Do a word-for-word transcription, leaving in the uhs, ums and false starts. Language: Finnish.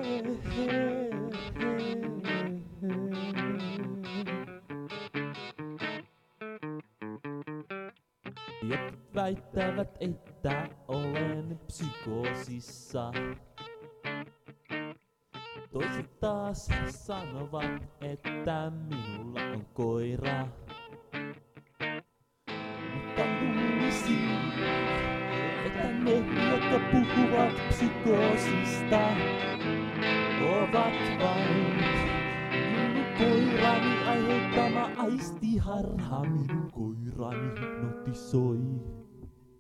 Jotkut väittävät, että olen psykoosissa. Toiset taas sanovat, että minulla on koira. Mutta luulisin, että ne, jotka puhuvat psykoosista, ovat vain minun koirani aiheuttama aistiharha. Minun koirani hypnotisoi.